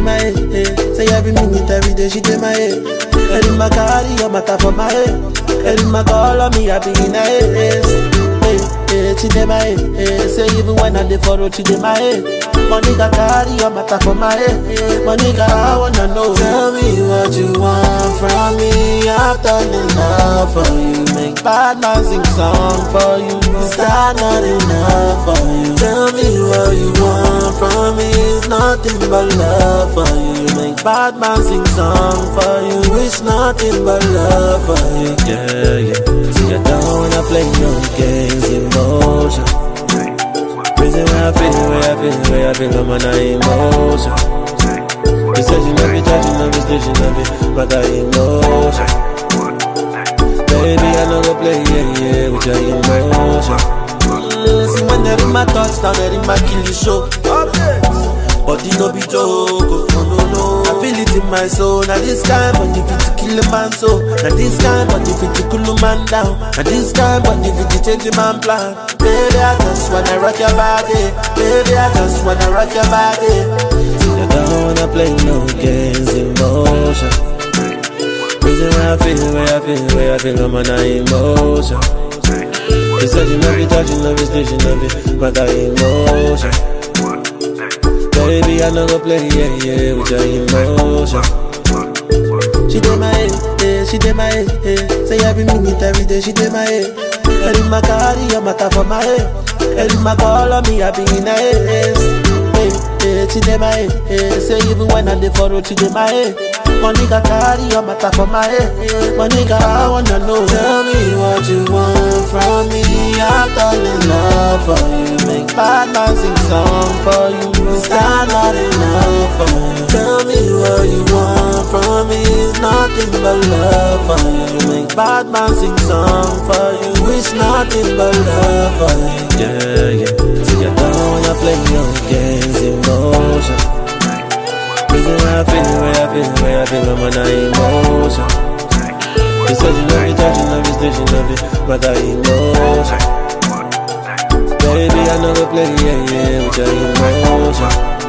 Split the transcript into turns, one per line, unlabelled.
my head. Say every minute, every day she dey my head. And in my car, your matter for my head. And in my call on me, I be in a haze. She dey my head. Say even when I dey for road, she dey my head. Money got carry your matter for my head. Money got I wanna know.
Tell me what you want from me. I've done enough for you. Make bad man sing song for you. Is that not enough for you? Tell me what you want from me. It's nothing but love for you. Make bad man sing song for you. It's nothing but love for you. Yeah, yeah. See, I don't wanna play no games, emotion. Reason why I feel, I'm on emotion. You said you love me, that you love me, still you love me, but I emotion. Baby, I know go play, yeah, with your emotion.
See when they're in my touchdown, they're in my kill the show. But it no be joke, no. I feel it in my soul. Now this time, but if it's to kill a man so. Now this time, but if it's to cool a man down. Now this time, but if it's to change a man plan. Baby, I just wanna rock your body. Baby, I just wanna rock your body.
I don't wanna play no games, emotion. Reason why I feel, I'm on emotion. You said you love me, that you love me, still you love me, but I emotion. Baby, I know go play, yeah, with your emotion.
She dey my head, she dey my head. Say every minute, every day, she dey my head. And in my car, your matter for my head. And in my call on me, I be in a haze. She dey my head. Say even when I dey for road, she dey my head. Money got carry your matter for my head. Money got I wanna know.
Tell me what you want from me. I've done enough for you. Make bad man sing song for you. Is that not enough for you? Tell me what you want from me. It's nothing but love for you. Make bad man sing song for you. It's nothing but love for you. Yeah, yeah. See, I don't wanna play no games, emotion. Reason why I feel, I'm on emotion. You said you love me, that you love me, still you love me, but I emotion. Baby, I know go play, yeah, with your emotion.